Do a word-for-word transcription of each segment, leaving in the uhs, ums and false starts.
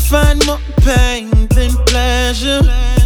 find more pain than pleasure.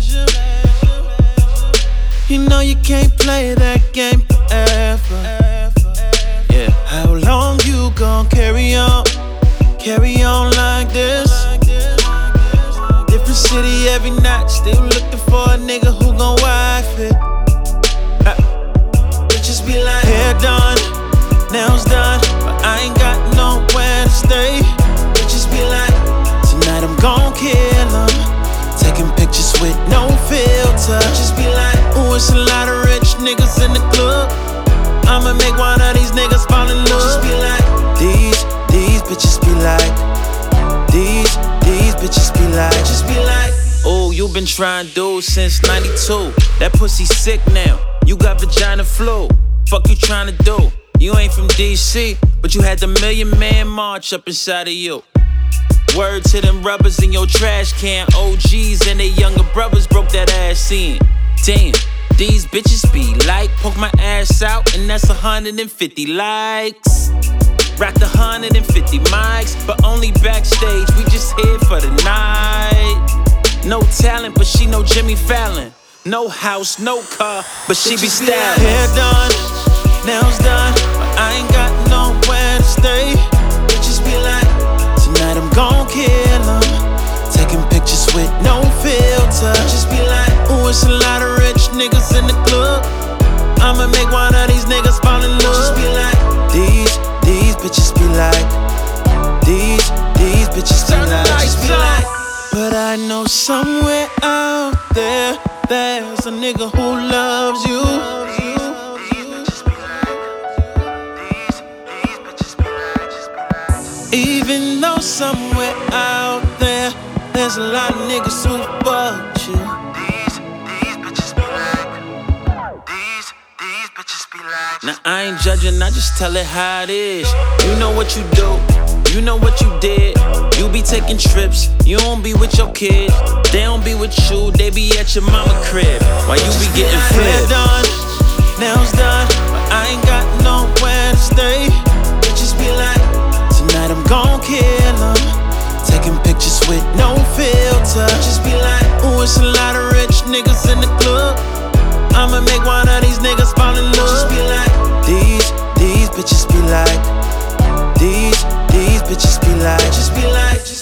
You know you can't play that game forever. Yeah. How long you gon' carry on? Carry on like this? Different city every night, still looking for a nigga who gon' wife it. uh, Bitches be like, hair done, nails done, but I ain't got nowhere to stay. Bitches be like, tonight I'm gon' kill 'em, taking pictures with no filter. Bitches be like, ooh, it's a lot of rich niggas in the club, I'ma make one of these niggas fall in love. Bitches be like, these, these bitches be like, these, these bitches be like, bitches be like, oh, you been trying to do since ninety-two. That pussy sick now, you got vagina flu. Fuck you trying to do? You ain't from D C, but you had the Million Man March up inside of you. Word to them rubbers in your trash can. O Gs and their younger brothers broke that ass in. Damn, these bitches be like, poke my ass out and that's one hundred fifty likes. Rack the one hundred fifty mics, but only backstage, we just here for the night. No talent, but she know Jimmy Fallon. No house, no car, but she be stylin'. Hair done, nails done, but I ain't got nowhere to stay. Bitches be like, tonight I'm gon' kill 'em, taking pictures with no filter. Bitches be like, ooh, it's a lot of rich niggas in the club, I'ma make one of these niggas fall in love. Bitches be like, these, these bitches be like, these, these bitches be like, bitches be like. But I know somewhere out there, there's a nigga who loves you. Even though somewhere out there, there's a lot of niggas who fucked you. These, these bitches be like, these, these bitches be like. Now I ain't judging, I just tell it how it is. You know what you do, you know what you did. You be taking trips, you don't be with your kids. They don't be with you, they be at your mama crib while you be getting flipped. Hair done, nails done, but I ain't got nowhere to stay. Bitches be like, tonight I'm gon' kill 'em, taking pictures with no filter. Bitches be like, ooh, it's a lot of rich niggas in the club, I'ma make one of these niggas fall in love. Bitches be like, these, these bitches be like, these, these bitches be like, bitches be like,